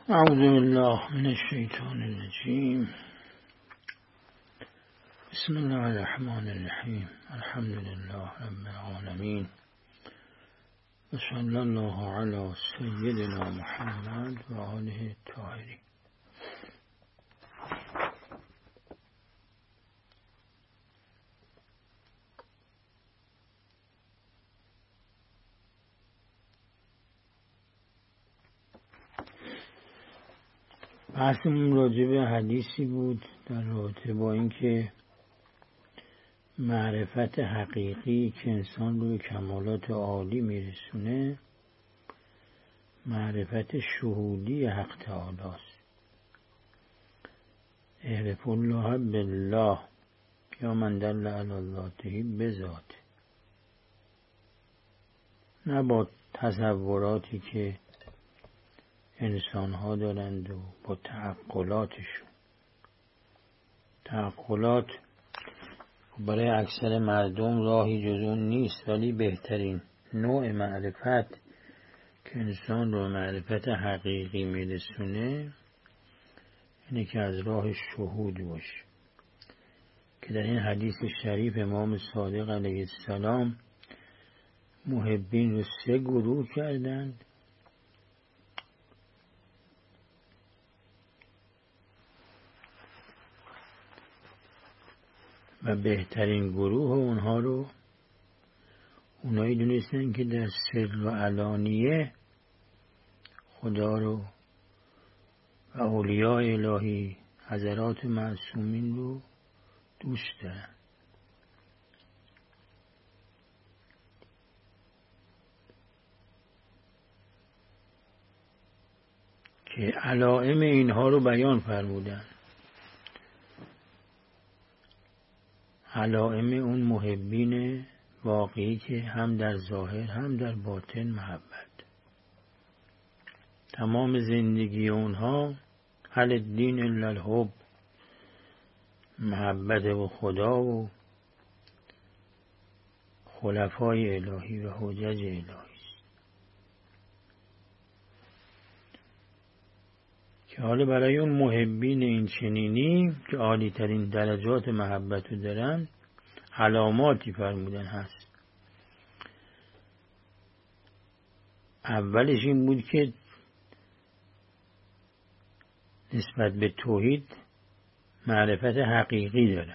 اعوذ بالله من الشیطان الرجیم. بسم الله الرحمن الرحیم. الحمد لله رب العالمین و صلی الله علی سیدنا محمد و آله الطاهرین. بحثمون راجع به حدیثی بود در رابطه با اینکه معرفت حقیقی که انسان رو به کمالات عالی میرسونه معرفت شهودی حق تعالی است. اعرف الله بالله یا من دل علی ذاته بذات، نه با تصوراتی که انسان ها دارند و با تعقلاتشون. تعقلات برای اکثر مردم راهی جز اون نیست، ولی بهترین نوع معرفت که انسان رو معرفت حقیقی میرسونه اینه که از راه شهود باشه، که در این حدیث شریف امام صادق علیه السلام محبین رو 3 گروه کردند و بهترین گروه اونها رو اونایی دونستن که در سر و علانیه خدا رو و اولیاء الهی حضرات معصومین رو دوست دارن، که علائم اینها رو بیان فرمودن. علائم اون محبین واقعی که هم در ظاهر هم در باطن محبت. تمام زندگی اونها هل الدین الا الحب، محبت و خدا و خلفای الهی و حجج الهی است. که حالا برای اون محبین این چنینی که عالی ترین درجات محبت رو دارن علاماتی فرمودن هست. اولش این بود که نسبت به توحید معرفت حقیقی دارن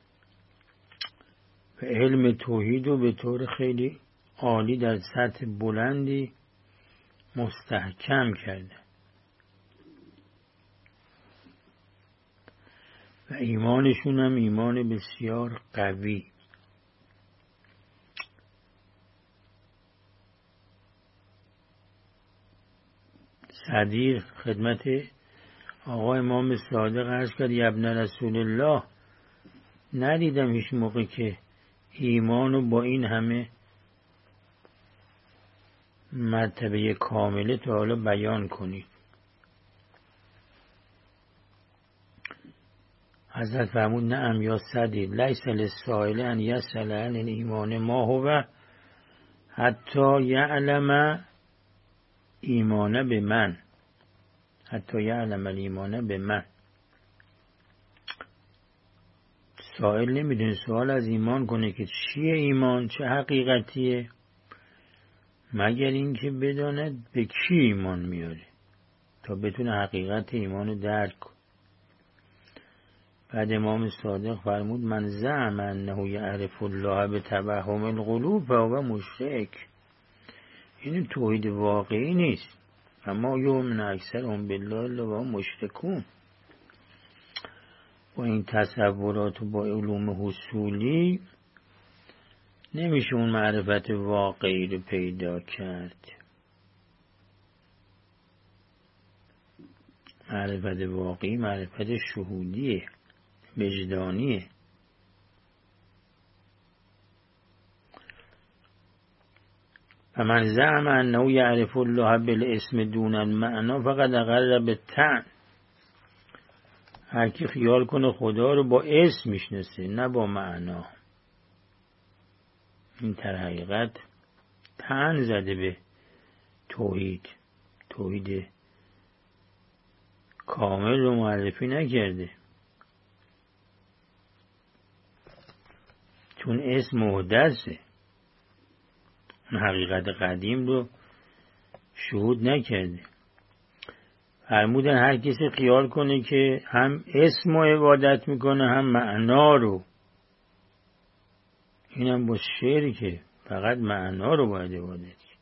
و علم توحید رو به طور خیلی عالی در سطح بلندی مستحکم کرده و ایمانشون هم ایمان بسیار قوی. صدیق خدمت آقا امام صادق عرض کرد یا ابن رسول الله، ندیدم هیچ موقع که ایمانو با این همه مرتبه کامله تا حالا بیان کنید. حضرت فرمود نعم یا صدیق لیس للسائل ان یسأل عن الایمان ما هو حتی یعلم ایمان به من، حتی یعلم الایمان به من. سائل نمیدونه سوال از ایمان کنه که چیه ایمان، چه حقیقتیه، مگر اینکه بداند به کی ایمان میاره تا بتونه حقیقت ایمان رو درک کنه. بعد امام صادق فرمود من زعم انه یعرف الله بتوهم القلوب فهو مشرک. این توحید واقعی نیست، اما یؤمن اکثرهم بالله الا وهم مشرکون. با این تصورات و با علوم حصولی نمیشه اون معرفت واقعی رو پیدا کرد. معرفت واقعی معرفت شهودیه، وجدانیه. و من زعم انه یعرف الله بالاسم دون المعنی فقد اقر بالطعن. هر کی خیال کنه خدا رو با اسم میشناسه نه با معنا، این در حقیقت طعن زده به توحید کامل رو معرفی نکرده، چون اسم محدثه، اون حقیقت قدیم رو شهود نکرده. فرمودن هر کسی خیال کنه که هم اسم رو عبادت میکنه هم معنا رو، اینم با شرکه، فقط معنا رو باید عبادت کنه.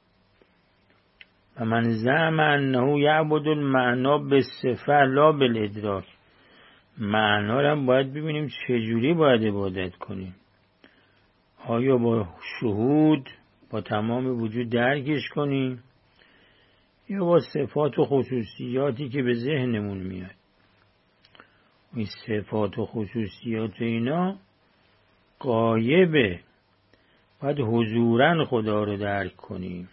و من زعم انه یعبد المعنا بالصفه لا بالادراک، معنا رو هم باید ببینیم چجوری باید عبادت کنیم. آیا با شهود با تمام وجود درکش کنیم یا با صفات و خصوصیاتی که به ذهنمون میاد؟ این صفات و خصوصیات اینا غایبه، باید حضوراً خدا رو درک کنیم.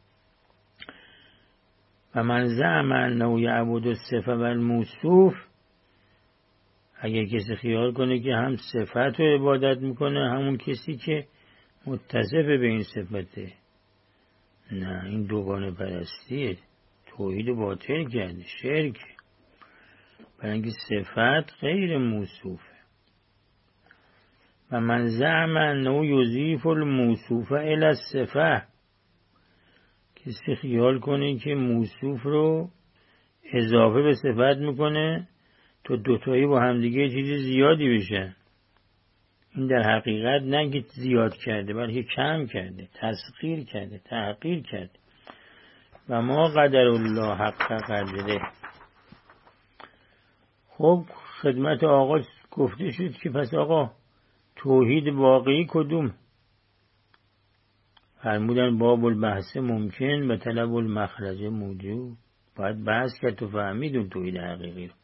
و من زعم انه یعبد الصفه و الموصوف، اگه کسی خیال کنه که هم صفت رو عبادت میکنه همون کسی که متصف به این صفته، نه، این دوگانه پرستیه، توحید باطل کرده، شرک. برای اینکه صفت غیر موصوفه. و من زعم انه یضیف الموصوف الی الصفه، کسی خیال کنه که موصوف رو اضافه به صفت میکنه تا دوتایی با همدیگه چیز زیادی بشن. این در حقیقت نه که زیاد کرده بلکه کم کرده، تسخیر کرده، تحقیر کرده. و ما قدر الله حق قدره. خب خدمت آقا گفته شد که پس آقا توحید واقعی کدوم؟ فرمودن باب البحث ممکن و طلب المخرج موجود. باید بحث کرد تو فهمید اون توحید حقیقی رو.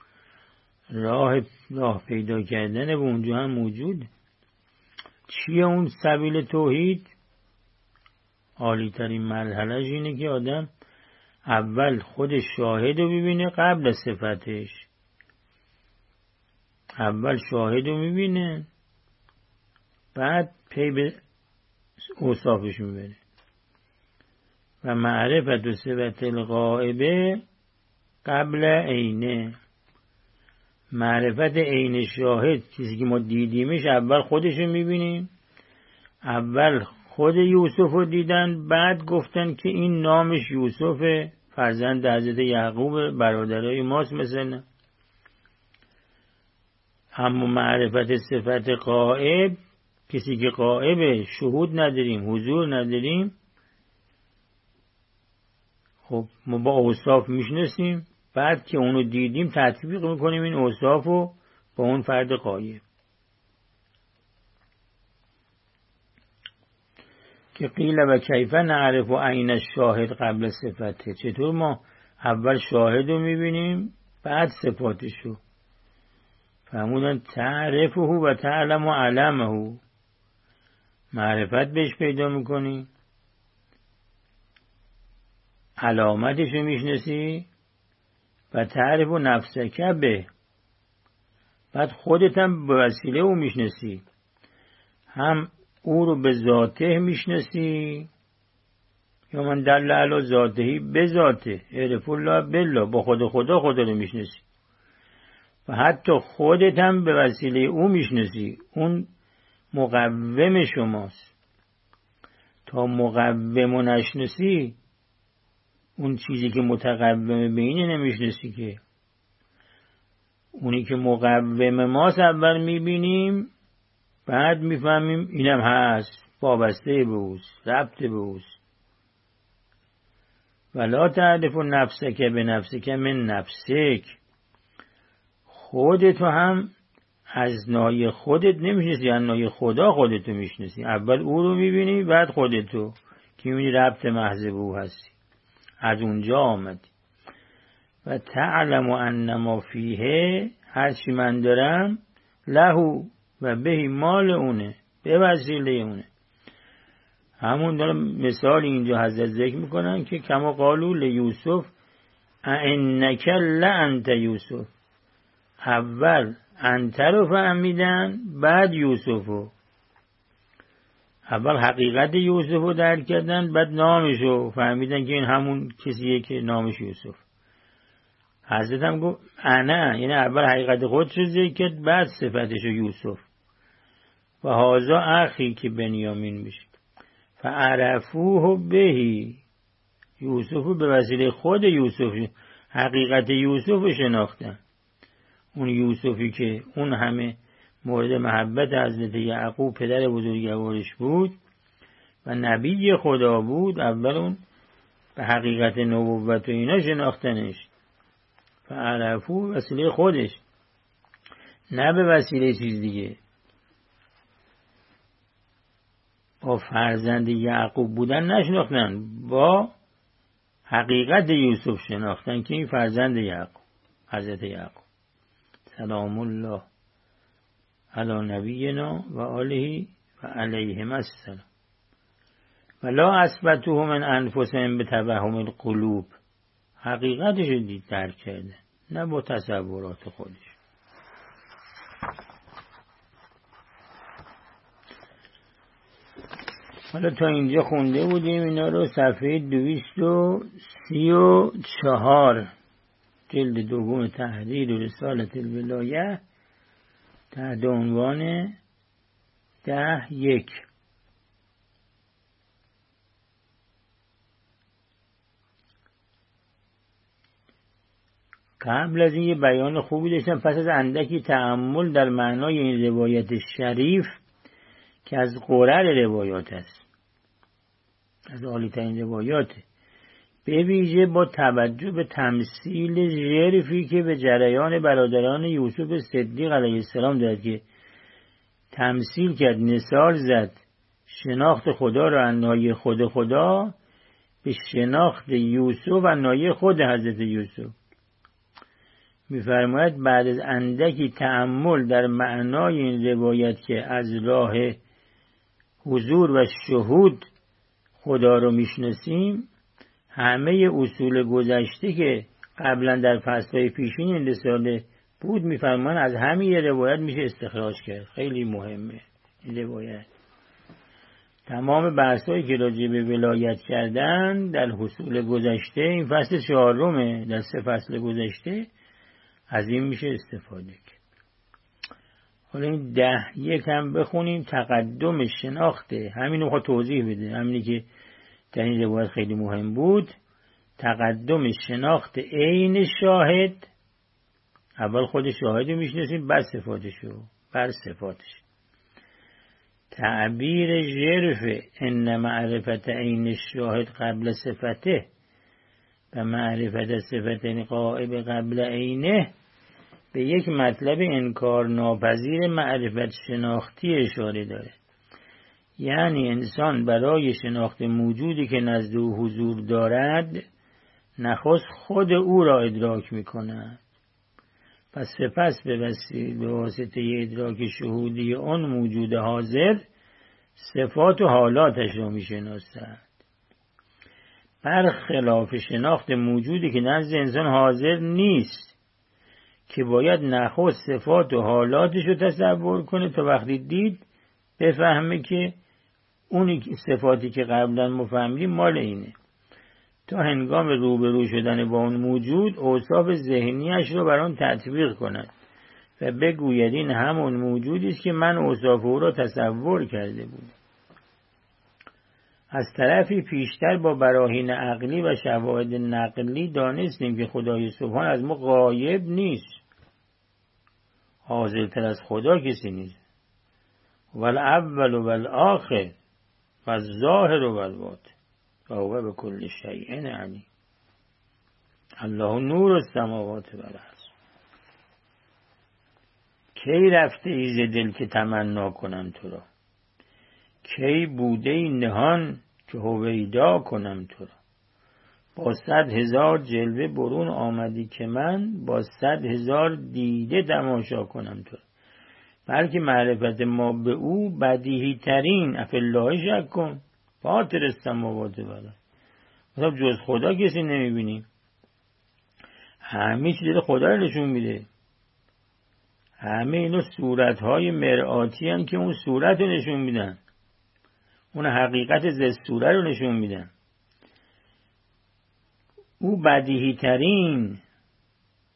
راه پیدا کردن به اونجا هم موجود. چیه اون سبیل توحید؟ عالی ترین مرحلهش اینه که آدم اول خود شاهد رو ببینه قبل از صفتش. اول شاهد رو میبینه بعد پی به اوصافش میبره. و معرفت و صفت الغائبه قبل عینه. معرفت عین شاهد، چیزی که ما دیدیمش، اول خودشو میبینیم. اول خود یوسف رو دیدن، بعد گفتن که این نامش یوسف، فرزند حضرت یعقوب، برادرای ماست مثلا. اما معرفت صفت غائب، کسی که غائبه، شهود نداریم، حضور نداریم، خب ما با اوصاف میشناسیم، بعد که اونو دیدیم تطبیق میکنیم این اوصافو با اون فرد غایب. که قیل و کیف نعرف و عین الشاهد قبل صفته، چطور ما اول شاهد رو میبینیم بعد صفاتشو؟ فرمودن تعرفه و تعلم و علمه، معرفت بهش پیدا میکنی، علامتشو میشناسی، و تعرف و نفسک به، بعد خودت هم به وسیله او میشناسی، هم او رو به ذاته میشناسی، یا من دل علی ذاتهی به ذاته، عرف الله بالله، با خدا رو میشناسی، و حتی خودت هم به وسیله او میشناسی. اون مقوم شماست. تا مقوم و نشناسی، اون چیزی که متقومه به اینه نمیشناسی که. اونی که مقوم ماست اول میبینیم بعد میفهمیم اینم هست، وابسته به اوست، ربط به اوست. ولا تعرف نفسک به نفسک من نفسک، خودتو هم از نای خودت نمیشناسی، از نای خدا خودتو میشناسی. اول او رو میبینی بعد خودتو که میبینی ربط محض به او هستی، از اونجا آمدی. و تعلم ان ما فیه، هر چی من دارم، لهو و بهی، مال اونه، به وسیله اونه. همون دارم مثال اینجا حضرت ذکر میکنن که کما قالو لیوسف انک لانت یوسف، اول انت رو فهمیدن بعد یوسفو. اول حقیقت یوسف رو درک کردن بعد نامش رو فهمیدن که این همون کسیه که نامش یوسف. حضرت هم گفت انا، یعنی اول حقیقت خودش رو ذکر کرد، بعد صفتش یوسف. و هازا اخی که بنیامین میشه. فعرفوه بهی، یوسف به وسیله خود یوسف حقیقت یوسف رو شناختن. اون یوسفی که اون همه مورد محبت حضرت یعقوب پدر بزرگوارش بود و نبی خدا بود، اول اون به حقیقت نبوت و اینا شناختنش. فعرفوه وسیله خودش، نه به وسیله چیز دیگه. با فرزند یعقوب بودن نشناختن، با حقیقت یوسف شناختن که این فرزند یعقوب، حضرت یعقوب. سلام الله علی نبینا و آله و علیهم السلام. ولا اثبته من انفسهم به توهم القلوب، حقیقتش رو دید، درک کرده، نه با تصورات خودش. حالا تا اینجا خونده بودیم اینا رو. صفحه 234 جلد دوم تحریر و رسالة الولایه تحت عنوان 10:1. قبل از این یه بیان خوبی داشتم. پس از اندکی تأمل در معنای این روایت شریف که از قرر روایات است، از عالی‌ترین روایات، به ویژه با توجه به تمثیل ژرفی که به جریان برادران یوسف صدیق علیه السلام داد، که تمثیل کرد، مثال زد شناخت خدا را از ناحیه خود خدا به شناخت یوسف از ناحیه خود حضرت یوسف. می‌فرماید بعد از اندکی تأمل در معنای این روایت که از راه حضور و شهود خدا رو میشناسیم، همه اصول گذشته که قبلا در فصلهای پیشین این رساله بود، می‌فرماید از همین روایت میشه استخراج کرد. خیلی مهمه این روایت. تمام بحثایی که راجع به ولایت کردن در فصول گذشته، این فصل 4 در 3 فصل گذشته، از این میشه استفاده کرد. حالا این 10:1 هم بخونیم. تقدم شناخت، همینو خود توضیح بده، همینی که در این روایت خیلی مهم بود. تقدم شناخت عین شاهد، اول خود شاهد رو میشناسیم، بعد صفاتشو، بعد صفاتش. تعبیر ژرف ان معرفت عین الشاهد قبل صفته و معرفت صفت غائب قبل عینه به یک مطلب انکار ناپذیر معرفت شناختی اشاره داره. یعنی انسان برای شناخت موجودی که نزد او حضور دارد، نخست خود او را ادراک می کند، پس سپس به واسطه ادراک شهودی آن موجود حاضر صفات و حالاتش را می شناسد. برخلاف شناخت موجودی که نزد انسان حاضر نیست، که باید نخست صفات و حالاتش رو تصور کنه تا وقتی دید بفهمه که اون صفاتی که قبلا مفهمیم مال اینه، تا هنگام روبرو شدن با اون موجود اوصاف ذهنیش رو بر آن تطبیق کند و بگوید این همون موجودی است که من اوصاف او را تصور کرده بودم. از طرفی پیشتر با براهین عقلی و شواهد نقلی دانستیم که خدای سبحان از ما غایب نیست، حاضرتر از خدا کسی نیست. والاول والآخر والظاهر والباطن و هو بكل شیء علیم. الله نور السماوات والارض. کی رفته ای ز دل که تمنا کنم تو را، کی بوده ای نهان که هویدا کنم تو را. با 100,000 جلوه برون آمدی که من با 100,000 دیده تماشا کنم تو را. بلکه معرفت ما به او بدیهی ترین، افالله شک کن، فاطر السماوات والارض. مثلا جز خدا کسی نمیبینیم، همه چیز خدا رو نشون میده. همه اینا صورتهای مرآتی هستند که اون صورت رو نشون میدن، اون حقیقت زست صورت رو نشون میدن. او بدیهی ترین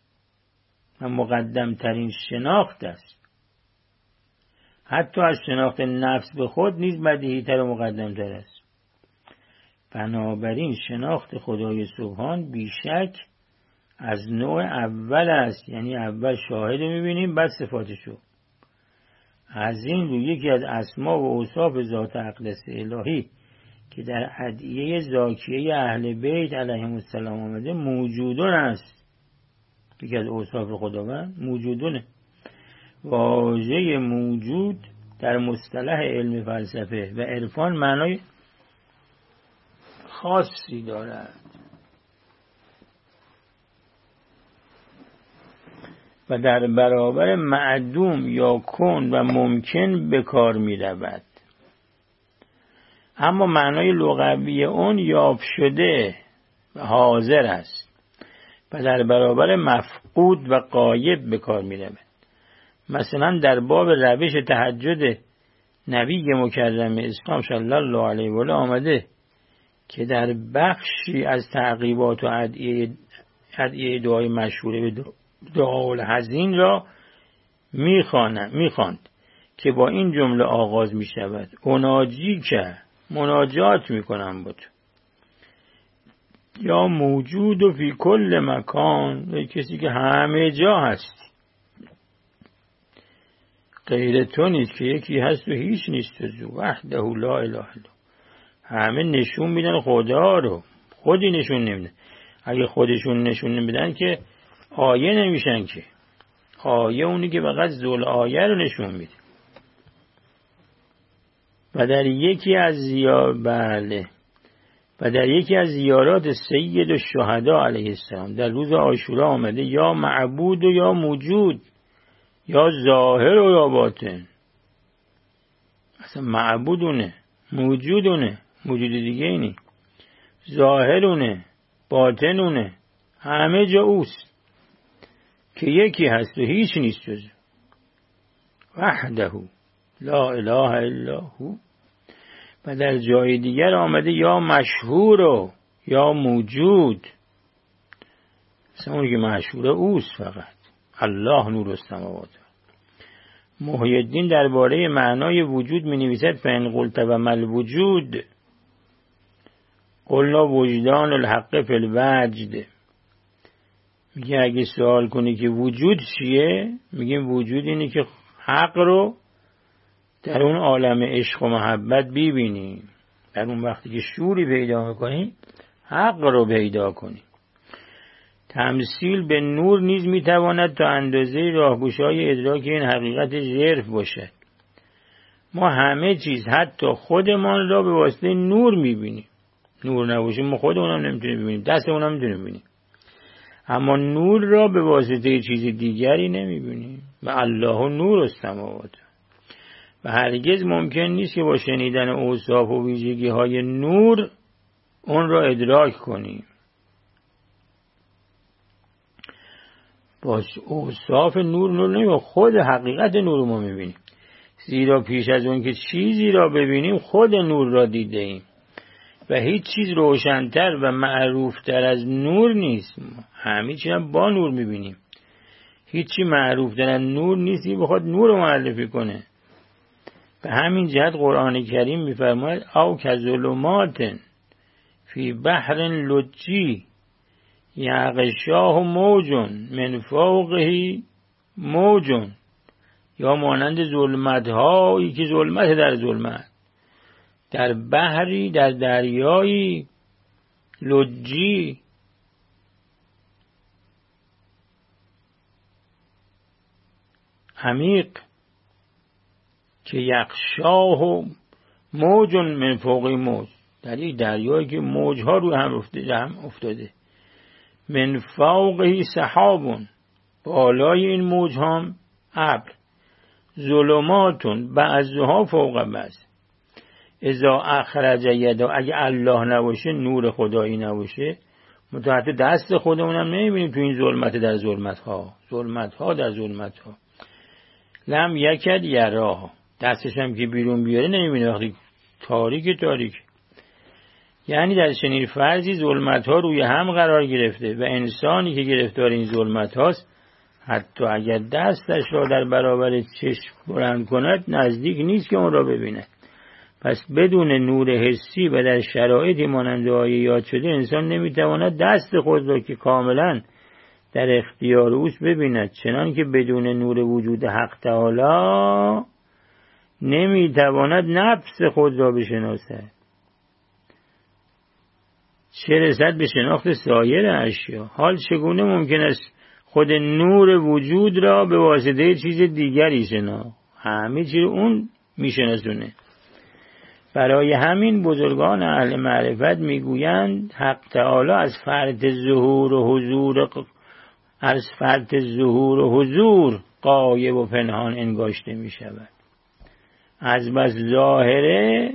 و مقدم ترین شناخت است. حتی از شناخت نفس به خود نیز بدیهی تر و مقدم تر است. بنابراین شناخت خدای سبحان بیشک از نوع اول است، یعنی اول شاهد میبینیم بعد صفاتشو. از این رو یکی از اسما و اوصاف ذات اقدس الهی که در ادعیه زاکیه اهل بیت علیهم السلام آمده موجودون است. یکی از اوصاف خداوند موجودونه. واژه موجود در مصطلح علم فلسفه و عرفان معنای خاصی دارد و در برابر معدوم یا کن و ممکن به کار می رود. اما معنای لغوی اون یافت شده و حاضر است و در برابر مفقود و غایب به کار می رود. مثلا در باب روش تهجد نبی مکرم اسلام صلی الله علیه و آله آمده که در بخشی از تعقیبات و ادعیه دعای مشهوره به دعای حزین را میخواند که با این جمله آغاز می شود: اوناجی که مناجات میکنم با تو، یا موجود و فی کل مکان، و کسی که همه جا هستی، غیر تو نیست که یکی هست و هیچ نیست و وحده لا اله الا. همه نشون میدن خدا رو، خودی نشون نمیدن. اگه خودشون نشون نمیدن که آیه نمیشن، که آیه اونی که فقط ذل آیه رو نشون میده. و در یکی از زیارات سید الشهدا علیه السلام در روز عاشورا آمده: یا معبود و یا موجود، یا ظاهر و یا باطن. اصلا معبودونه، موجودونه، موجود دیگه اینی، ظاهرونه، باطنونه، همه جا اوست که یکی هست و هیچ نیست جز وحده لا اله الا هو. و در جای دیگر آمده: یا مشهور و یا موجود. اصلا اونی که مشهوره اوست، فقط الله نور السماوات. محی الدین درباره معنای وجود می نویسد: فإن قلت و مل وجود قلنا وجدان الحق فی الوجد. میگه اگه سوال کنی که وجود چیه، میگیم وجود اینه که حق رو در اون عالم عشق و محبت ببینی. در اون وقتی که شوری پیدا میکنی حق رو پیدا کنی. تمثیل به نور نیز میتواند تا اندازه راهگشای ادراک این حقیقت ژرف باشد. ما همه چیز حتی خودمان را به واسطه نور میبینیم. نور نباشه ما خودمونم نمیتونیم ببینیم، دستمون هم نمیتونیم ببینیم. اما نور را به واسطه چیز دیگری نمیبینیم. و الله نور السماوات. و هرگز ممکن نیست که با شنیدن اوصاف و ویژگی های نور اون را ادراک کنیم. با اوصاف نور نمیبینیم، خود حقیقت نور ما میبینیم. زیرا پیش از اون که چیزی را ببینیم خود نور را دیده ایم و هیچ چیز روشن‌تر و معروفتر از نور نیست. همه چیز را با نور میبینیم. هیچی معروفتر از نور نیست که بخواد نور رو معرفی کنه. به همین جهت قرآن کریم میفرماید: او کظلمات فی بحر لجی یغشاه موج من فوقه موج. یا مانند ظلمت هایی که ظلمت در ظلمت، در بحری، در دریایی لجی، عمیق، که یغشاه موج من فوقه موج، در یک دریایی که موجها روی هم افتاده. من فوقه سحاب، بالای این موج هم ابر. ظلماتون بعضها فوق بعض. اذا اخرج یده، اگه الله نباشه، نور خدایی نباشه، متحت دست خودمونم نمیبینیم تو این ظلمت در ظلمت ها در ظلمت ها. لم یکد یراها، دستش هم که بیرون بیاره نمیبینه وقتی تاریک. یعنی در چنین فرضی ظلمت ها روی هم قرار گرفته و انسانی که گرفتار این ظلمت هاست حتی اگر دستش را در برابر چشم بلند کند نزدیک نیست که اون را ببیند. پس بدون نور حسی و در شرایطی مانند آیه یاد شده انسان نمیتواند دست خود را که کاملا در اختیار اوست ببیند، چنان که بدون نور وجود حق تعالی نمیتواند نفس خود را بشناسد، چه رسد به شناخت سایر اشیا. حال چگونه ممکن است خود نور وجود را به واسطه چیز دیگری شناخت؟ همه چیز اون میشناسونه. برای همین بزرگان اهل معرفت میگویند حق تعالی از فرط ظهور و حضور غایب و پنهان انگاشته می شود. از بس ظاهره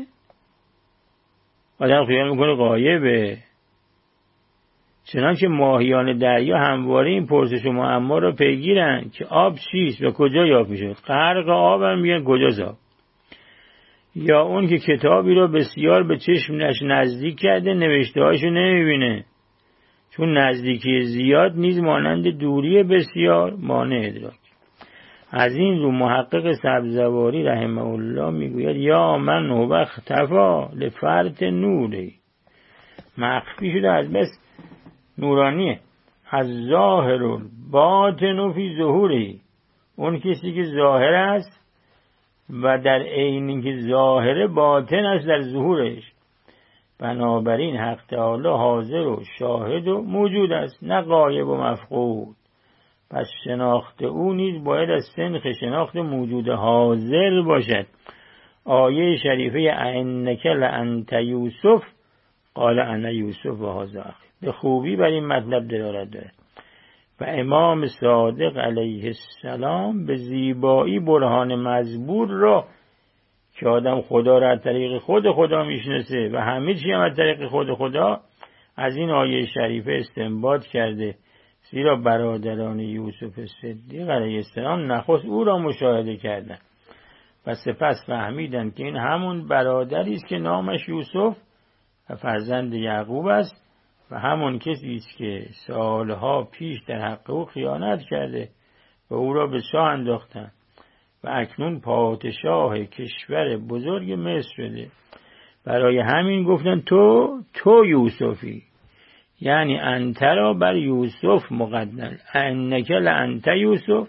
آدم خیال میکنه غایبه، چنانکه ماهیان دریا همواره این پرسش و معما را پیگیرند که آب چیست و کجا یافت میشد. غرق آب هم میگن کجاست آب. یا اون که کتابی را بسیار به چشمش نزدیک کرده نوشته هاشو نمیبینه، چون نزدیکی زیاد نیز مانند دوری بسیار مانع ادراک. از این رو محقق سبزواری رحمه الله میگوید یا من هو اختفا لفرط نوری، مخفی شده از بس نورانیه، از ظاهر باطن فی ظهوری، اون کسی که ظاهر است و در عین که ظاهر باطن است در ظهورش. بنابراین حق تعالی حاضر و شاهد و موجود است، نه غایب و مفقود. پس شناخت او نیز باید از سنخ شناخت موجود حاضر باشد. آیه شریفه انک لانت یوسف قال انا یوسف و هذا اخی به خوبی بر این مطلب دلالت دارد. و امام صادق علیه السلام به زیبایی برهان مزبور را که آدم خدا را از طریق خود خدا میشناسه و همه چی هم از طریق خود خدا از این آیه شریفه استنباط کرده. زیرا برادران یوسف صدیق علیه السلام نخست او را مشاهده کردند و سپس فهمیدند که این همون برادری است که نامش یوسف و فرزند یعقوب است و همون کسی است که سالها پیش در حق او خیانت کرده و او را به چاه انداختند و اکنون پادشاه کشور بزرگ مصر شده. برای همین گفتن تو یوسفی، یعنی انت را بر یوسف مقدم، انک لانت یوسف،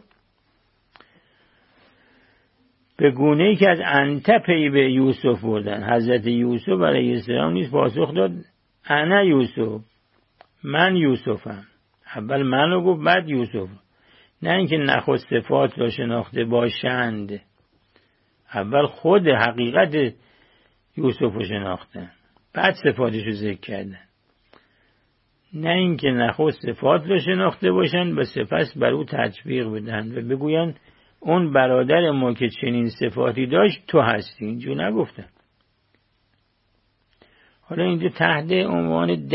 به گونه‌ای که از انت پی به یوسف بردن. حضرت یوسف علیه السلام نیز پاسخ داد انا یوسف، من یوسفم. اول منو گفت بعد یوسف، نه اینکه نخست صفات را شناخته باشند، اول خود حقیقت یوسف رو شناختن بعد صفاتش رو ذکر کردن، نه اینکه نخست صفات را شناخته باشند و سپس بر او تطبیق بدن و بگویند اون برادر ما که چنین صفاتی داشت تو هستی. اینجور نگفتن. حالا اینجا تحت عنوان 10.2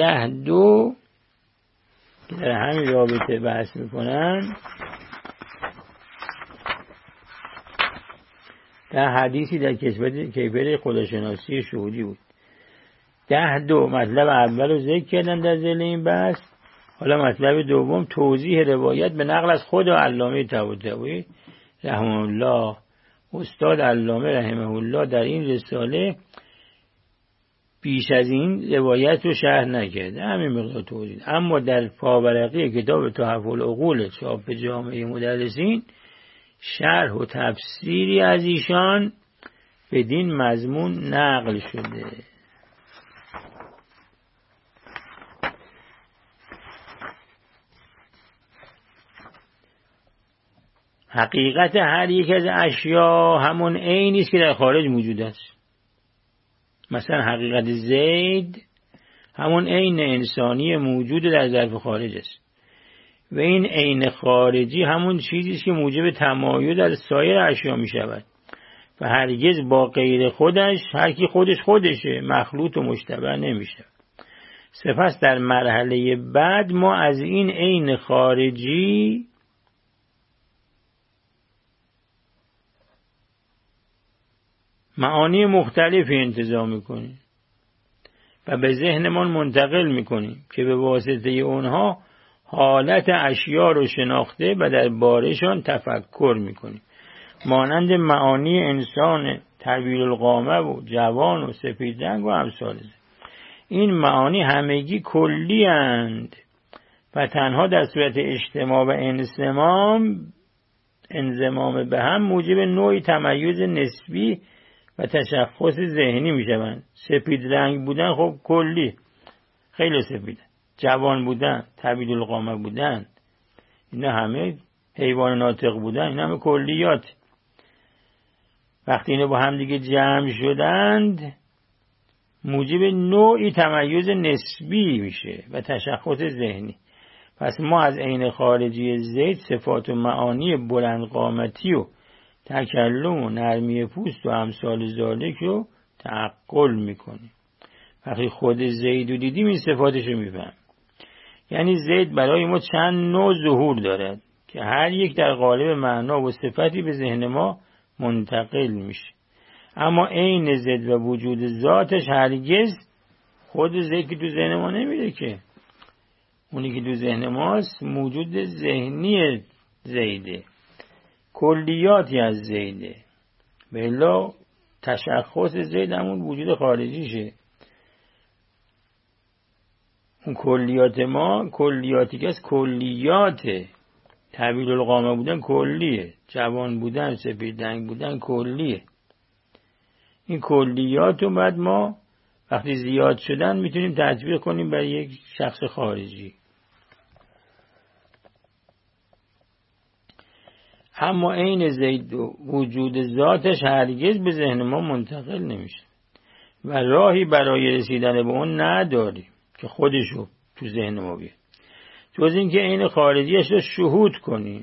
که در همین رابطه بحث میکنن، در حدیثی در کیفیت خداشناسی شهودی بود. 10.2 مطلب اول رو ذکر کردن در ذیل این بحث. حالا مطلب دوم توضیح روایت به نقل از خود علامه طباطبایی رحمه الله. استاد علامه رحمه الله در این رساله بیش از این روایت رو شرح نکرده، همین مقدار توضیح. اما در پاورقی کتاب تحف العقول چاپ جامعه مدرسین شرح و تفسیری از ایشان بدین مضمون نقل شده. حقیقت هر یک از اشیا همون عینی است که در خارج موجود است. مثلا حقیقت زید همون عین انسانی موجود در ظرف خارج است و این عین خارجی همون چیزی است که موجب تمایل در سایر اشیا می شود و هرگز با غیر خودش، هر کی خودشه، مخلوط و مشتبه نمی شود. سپس در مرحله بعد ما از این عین خارجی معانی مختلفی انتزاع میکنیم و به ذهنمان منتقل میکنیم که به واسطه اونها حالت اشیا رو شناخته و در بارشان تفکر میکنیم. مانند معانی انسان طویل القامه و جوان و سپید رنگ و امثال. این معانی همگی کلی اند و تنها در صورت اجتماع و انضمام به هم موجب نوعی تمیز نسبی و تشخص ذهنی می شوند. سپید رنگ بودن خب کلی، خیلی سپیده. جوان بودن، طویل القامه بودن، اینا همه، حیوان ناطق بودن، اینا همه کلیات. وقتی اینا با هم دیگه جمع شدند موجب نوعی تمیز نسبی میشه و تشخص ذهنی. پس ما از عین خارجی زید صفات و معانی بلند قامتی و تکلم و نرمی پوست و امثال ذالک رو تعقل میکنیم. وقتی خود زید رو دیدیم این صفاتش رو میفهم. یعنی زید برای ما چند نوع ظهور دارد که هر یک در قالب معنا و صفتی به ذهن ما منتقل میشه. اما عین زید و وجود ذاتش هرگز خود زید که تو ذهن ما نمیده، که اونی که تو ذهن ماست موجود ذهنی زیده، کلیاتی از زیده. بلا تشخص زید همون وجود خارجیشه. اون کلیات ما کلیاتی که از کلیاته. طویل القامه بودن کلیه، جوان بودن، سپید رنگ بودن کلیه. این کلیات رو بعد ما وقتی زیاد شدن میتونیم تطبیق کنیم برای یک شخص خارجی. اما عین زید و وجود ذاتش هرگز به ذهن ما منتقل نمیشه و راهی برای رسیدن به اون نداریم که خودشو تو ذهن ما بیاد، جز اینکه عین خارجیش رو شهود کنیم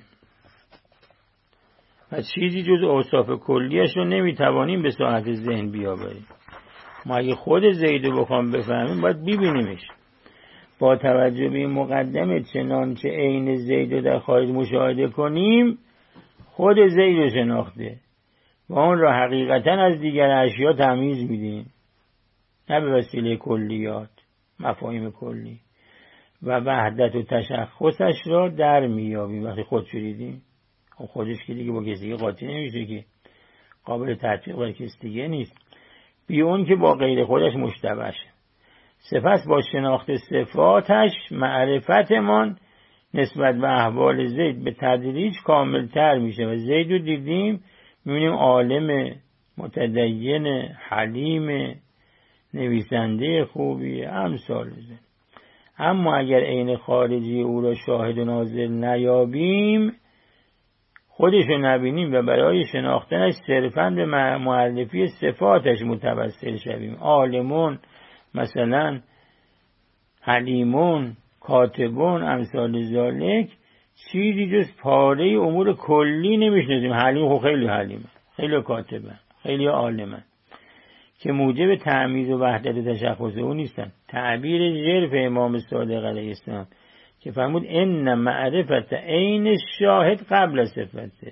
و چیزی جز اوصاف کلیش رو نمیتوانیم به ساحت ذهن بیاوریم. ما اگه خود زید رو بخوام بفهمیم باید ببینیمش. با توجه به این مقدمه چنانچه عین زید رو در خارج مشاهده کنیم خود زید رو شناخته و اون را حقیقتا از دیگر اشیا تمیز میدیم، نه به وسیله کلیات، مفاهیم کلی، و وحدت و تشخصش را در میابیم. وقتی خودشو دیدیم خودش که دیگه با کسی قاطی نمیشه، که قابل تطبیق برای کسی دیگه نیست، بی اون که با غیر خودش مشتبه شه. سپس با شناخت صفاتش معرفتمان نسبت به احوال زید به تدریج کاملتر میشه و زید رو دیدیم میبینیم عالم، متدین، حلیم، نویسنده خوبی، امثال زید. اما اگر عین خارجی او را شاهد و ناظر نیابیم، خودش رو نبینیم و برای شناختنش صرفاً به معرفی صفاتش متوسل شویم، عالمون، مثلا حلیمون، کاتبون، امثال ذالک، چیزی جز پاره امور کلی نمیشناسیم. حلیم خب خیلی حلیمه، خیلی کاتبه، خیلی عالمه، که موجب تأمیز و وحدت تشخص او نیستن. تعبیر ژرف امام صادق علیه السلام که فرمود ان معرفت عین شاهد قبل صفته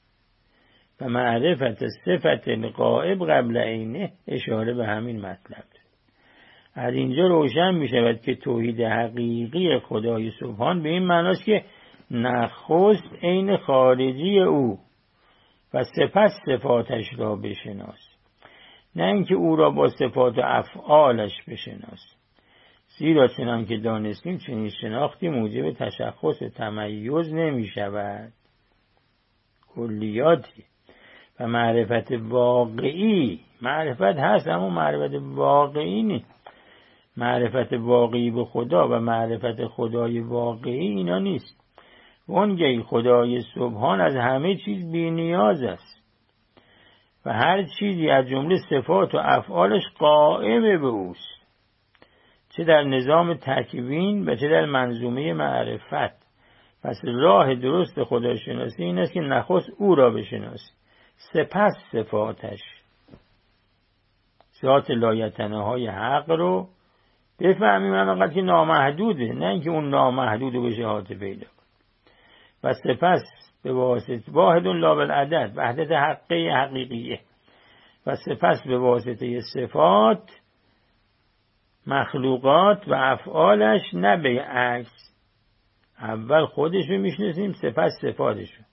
و معرفت صفت غائب قبل عینه، اشاره به همین مطلب. از اینجا روشن می شود که توحید حقیقی خدای سبحان به این معناست که نخست عین خارجی او و سپس صفاتش را بشناس، نه اینکه او را با صفات و افعالش بشناس. زیرا چنان که دانستیم چنین شناختی موجب تشخص و تمیز نمی شود، کلیاتی. و معرفت واقعی، معرفت هست اما معرفت واقعی نیست. معرفت واقعی به خدا و معرفت خدای واقعی اینا نیست. وانگهی خدای سبحان از همه چیز بی نیاز است و هر چیزی از جمله صفات و افعالش قائم به اوست، چه در نظام تکوین و چه در منظومه معرفت. پس راه درست خداشناسی این است که نخست او را بشناسی، سپس صفاتش، ذات لایتناهای حق رو بفهمیم، همانقدر که نامحدوده، نه اینکه اون نامحدود رو به شهادت پیدا کنیم. و سپس به واسطه واحد لا بالعدد، وحدت حقیقیه، و سپس به واسطه صفات مخلوقات و افعالش، نه به عکس، اول خودش رو میشناسیم، سپس صفاتش رو،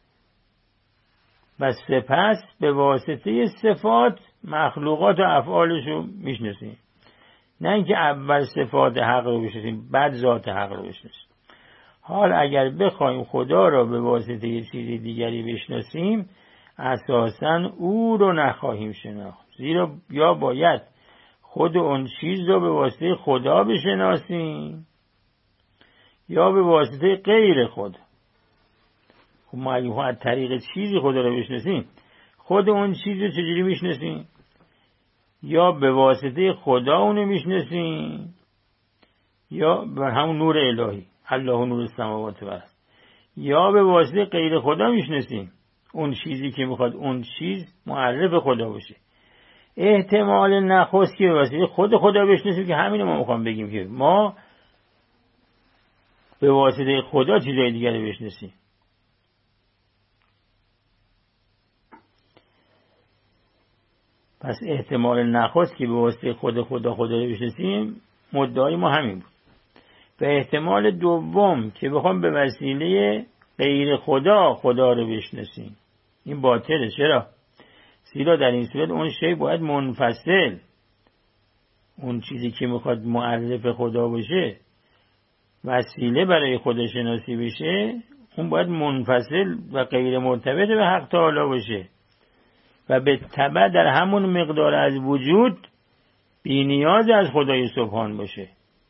و سپس به واسطه صفات مخلوقات و افعالش رو میشناسیم. نه اینکه اول صفات حق رو بشناسیم بعد ذات حق رو بشناسیم. حال اگر بخوایم خدا را به واسطه یه چیز دیگری بشناسیم، اساساً او رو نخواهیم شناخت، زیرا یا باید خود اون چیز رو به واسطه خدا بشناسیم یا به واسطه غیر خدا. خب ما اگه از طریق چیزی خدا رو بشناسیم، خود اون چیز رو چجوری میشناسیم؟ یا به واسطه خدا اونو میشناسیم یا به همون نور الهی، الله نور السماوات و الارض، یا به واسطه غیر خدا میشناسیم، اون چیزی که میخواد اون چیز معرف خدا باشه. احتمال نخست که به واسطه خود خدا بشناسیم که همین ما میخوام بگیم که ما به واسطه خدا چیزای دیگر رو بشناسیم. پس احتمال نخست که به واسطه خدا رو بشناسیم مدعای ما همین بود. و احتمال دوم که بخوام به وسیله غیر خدا رو بشناسیم، این باطله. چرا؟ زیرا در این صورت اون شی باید منفصل، اون چیزی که میخواد معرف خدا باشه، وسیله برای خدا شناسی بشه، اون باید منفصل و غیر مرتبط به حق تعالی باشه و به تبع در همون مقدار از وجود بی نیاز از خدای سبحان باشه.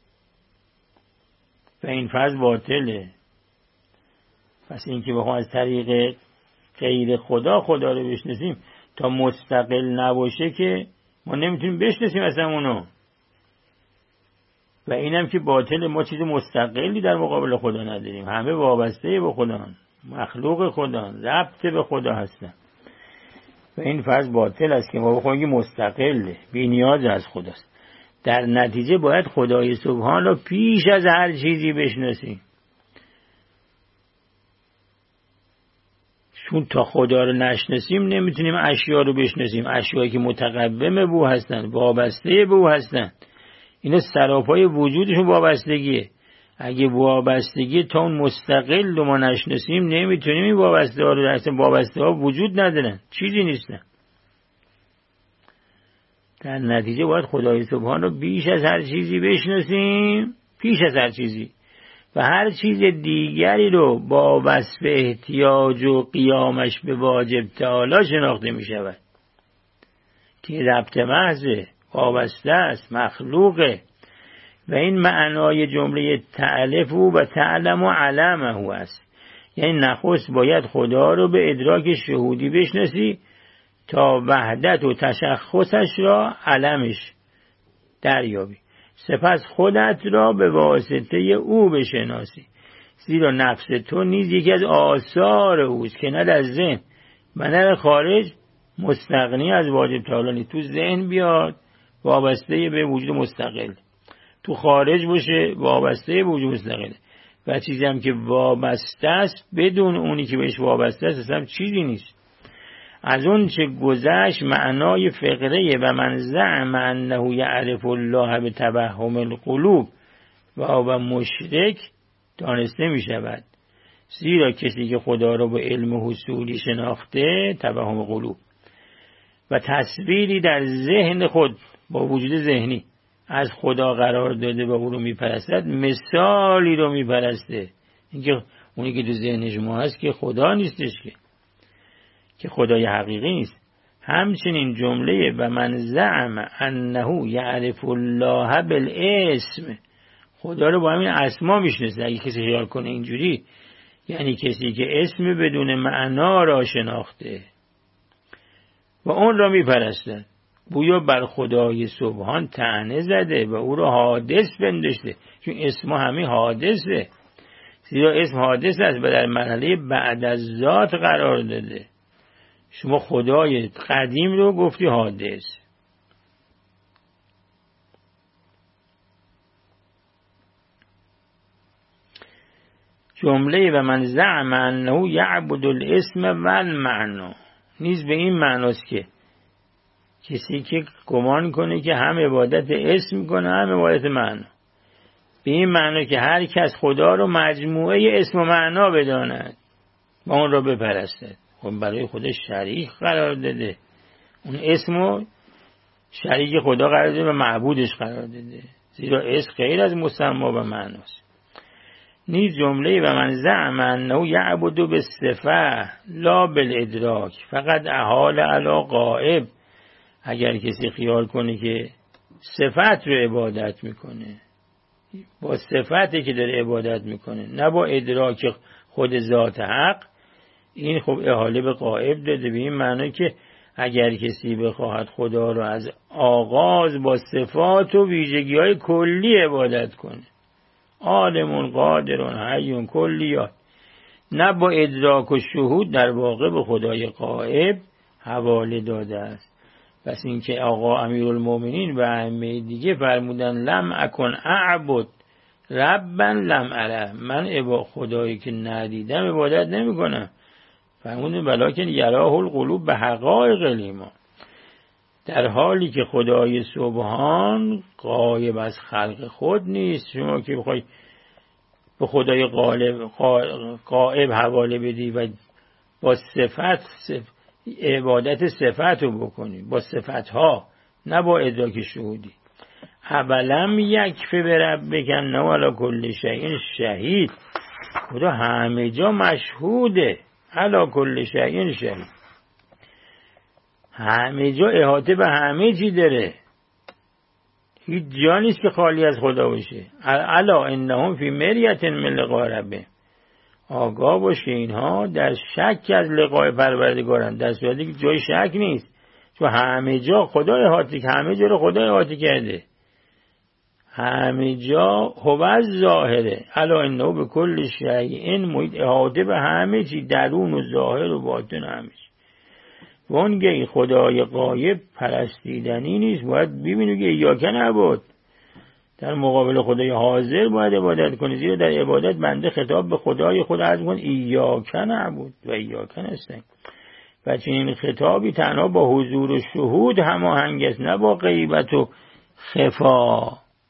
و این فرض باطله. پس این که بخوام از طریق غیر خدا رو بشناسیم تا مستقل نباشه که ما نمیتونیم بشناسیم اصلا اونو. و اینم که باطل، ما چیز مستقلی در مقابل خدا نداریم، همه وابسته به خدا، مخلوق خدا، ربط به خدا هستن. و این فرض باطل است که ما بخوایم که مستقله، بی نیاز از خداست. در نتیجه باید خدای سبحان رو پیش از هر چیزی بشناسیم، چون تا خدا رو نشناسیم نمیتونیم اشیا رو بشناسیم. اشیایی که متقوم به او هستن، وابسته به او هستن، اینا سراپای وجودشون وابستگیه. اگه وابستگی تا اون مستقل رو ما نشناسیم نمیتونیم این وابسته ها رو، اصلا وابسته ها وجود ندارن، چیزی نیستن. در نتیجه باید خدای سبحان رو بیش از هر چیزی بشناسیم، پیش از هر چیزی، و هر چیز دیگری رو با وصف احتیاج و قیامش به واجب تعالی شناخته می شود که ربط محضه، وابسته است، مخلوقه. و این معنای جمله تعلف و تعلم و علمه است. یعنی نخست باید خدا رو به ادراک شهودی بشناسی تا وحدت و تشخصش را علمش دریابی، سپس خودت را به واسطه او بشناسی، زیرا نفس تو نیز یکی از آثار اوست که نه در ذهن و نه در خارج مستغنی از واجب تعالی نیست. تو ذهن بیاد وابسته به وجود مستقل، تو خارج باشه وابسته به وجود مستقل، و چیزی هم که وابسته است بدون اونی که بهش وابسته است اصلا چیزی نیست. از اون چه گذشت معنای فقره و من زعم انه یعرف الله به توهم القلوب و مشرک دانسته می شود، زیرا کسی که خدا را به علم حصولی شناخته، توهم قلوب و تصویری در ذهن خود با وجود ذهنی از خدا قرار داده و او رو می پرستد، مثالی رو می پرسته. اینکه اونی که تو ذهن شما هست که خدا نیستش، که خدای حقیقی نیست. همچنین جمله و من زعم انه یعرف الله بالاسم، خدا رو با همین اسما میشناسه. اگه کسی خیال کنه اینجوری، یعنی کسی که اسم بدون معنا را شناخته و اون را میپرستد، گویا بر خدای سبحان طعنه زده و او را حادث پنداشته، چون اسم همین حادثه، زیرا اسم حادث است و در مرحله بعد از ذات قرار داده. شما خدای قدیم رو گفتی حادث. جمله و من زعم انه یعبد الاسم و المعنی نیز به این معناست که کسی که گمان کنه که هم عبادت اسم کنه هم عبادت معنا. به این معنی که هر کس خدا رو مجموعه اسم و معنا بداند و اون را بپرستد. خب برای خودش شریک قرار داده، اون اسمو شریک خدا قرار داده و معبودش قرار داده، زیرا اسم غیر از مسما و معناست. نیز جمله و من زعم انه یعبد بالصفه لا بالادراک فقط احال علی غائب. اگر کسی خیال کنه که صفت رو عبادت میکنه، با صفتی که داره عبادت میکنه نه با ادراک خود ذات حق، این خب احاله به غائب داده. به این معنی که اگر کسی بخواهد خدا رو از آغاز با صفات و ویژگی‌های کلی عبادت کنه، عالم قادر حی کلیات، نه با ادراک و شهود، در واقع به خدای غائب حواله داده است. پس اینکه آقا امیرالمومنین و ائمه دیگه فرمودن لم اکن اعبد ربا لم اره، من خدایی که ندیدم عبادت نمی کنم. فرمودن ولکن یراه القلوب به حقایق الایمان، در حالی که خدای سبحان غایب از خلق خود نیست. شما که بخوای به خدای غایب حواله بدی و با عبادت صفت رو بکنی، با صفتها نه با ادراک شهودی. اولم یکفی بربک انه علی کل شیء شهید، خدا همه جا مشهوده، علی کل شیء شهید، همه جا احاطه به همه چی داره، هیچ جا نیست که خالی از خدا باشه. الا انهم فی مریة من لقاء ربهم، آگاه باشه اینها در شک از لقای پروردگارند، در صورتی که جای شک نیست، چون همه جا خدا احاطه، همه جا رو خدا احاطه کرده، همه جا هو ظاهره. الا انه به کل شیء محیط، احاطه به همه چی، درون و ظاهر و باطن همه چی. وانگه خدای غایب پرستیدنی نیست، باید ببینید که ایاک نعبد، در مقابل خدای حاضر باید عبادت کنید، زیرا در عبادت بنده خطاب به خدای خود عرض می‌کند ایاک نعبد و ایاک نستعین. و چنین خطابی تنها با حضور و شهود هماهنگ است، نه با غیبت و خفا.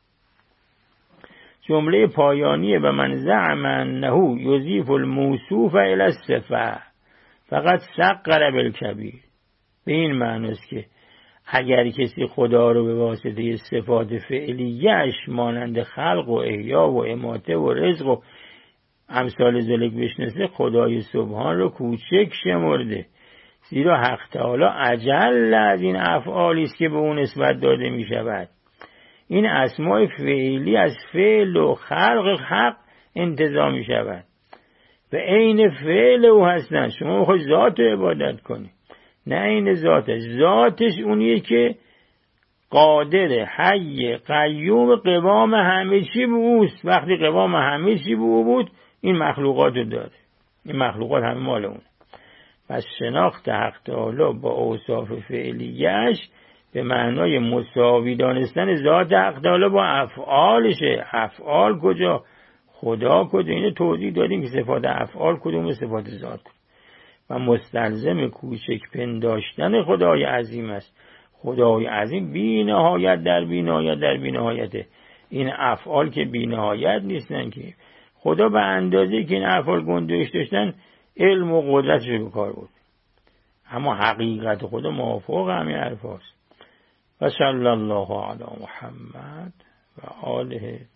جمله پایانی و من زعم انه یضیف الموصوف الی الصفه فقط صغر بالکبیر، به این معنی است که اگر کسی خدا رو به واسطه صفات فعلیه‌اش مانند خلق و احیا و اماته و رزق و امثال ذلک بشناسه، خدای سبحان رو کوچک شمرده، زیرا حق تعالی اجل از این افعالی است که به اون نسبت داده می شود. این اسماء فعلی از فعل و خلق حق انتزاع می شود و عین فعل او هستند. شما میخوای ذات عبادت کنی، نه این ذاتش اونیه که قادر حی قیوم قوام همه چی به اوست. وقتی قوام همه چی به او بود، این مخلوقات رو داره، این مخلوقات همه مال اونه. پس شناخت حق تعالی با اوصاف فعلیش به معنای مساوی دانستن ذات حق تعالی با افعالشه. افعال کجا؟ خدا کجا؟ اینو توضیح دادیم که صفات افعال کدوم، صفات ذات کدوم، و مستلزم کوچک پنداشتن خدای عظیم است. خدای عظیم بی نهایت در بی نهایت در بی نهایته. این افعال که بی نهایت نیستن که خدا به اندازه که این افعال گنجایش داشتن علم و قدرتش رو به کار بود، اما حقیقت خدا موافق همین حرف هست. و صلی الله علی محمد و آله